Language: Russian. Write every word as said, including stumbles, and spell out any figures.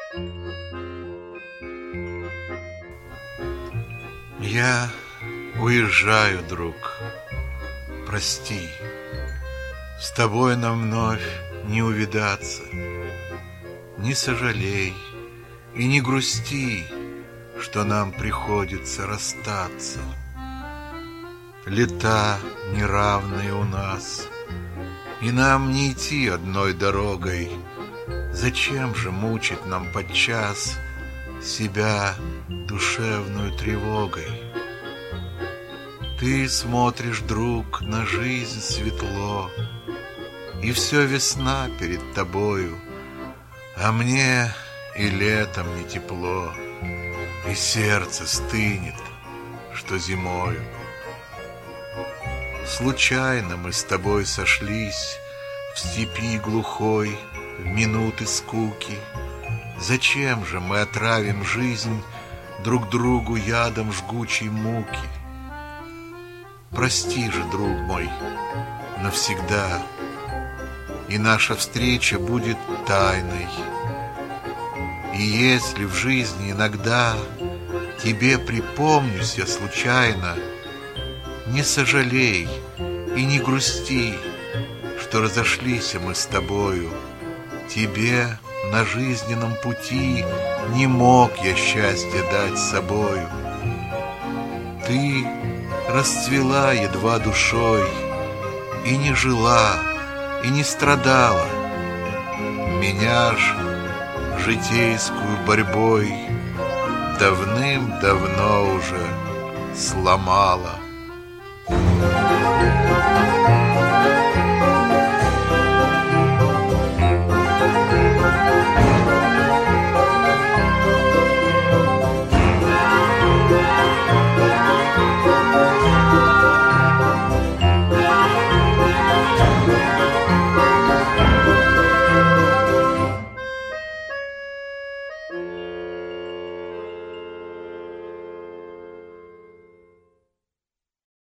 Я уезжаю, друг, прости, с тобой нам вновь не увидаться. Не сожалей и не грусти, что нам приходится расстаться. Лета неравные у нас, и нам не идти одной дорогой. Зачем же мучить нам подчас себя душевную тревогой? Ты смотришь, друг, на жизнь светло, и все весна перед тобою, а мне и летом не тепло, и сердце стынет, что зимою. Случайно мы с тобой сошлись в степи глухой в минуты скуки. Зачем же мы отравим жизнь друг другу ядом жгучей муки? Прости же, друг мой, навсегда, и наша встреча будет тайной. И если в жизни иногда тебе припомнюсь я случайно, не сожалей и не грусти, что разошлись мы с тобою. Тебе на жизненном пути не мог я счастья дать собою. Ты расцвела едва душой, и не жила, и не страдала. Меня ж житейскую борьбой давным-давно уже сломала.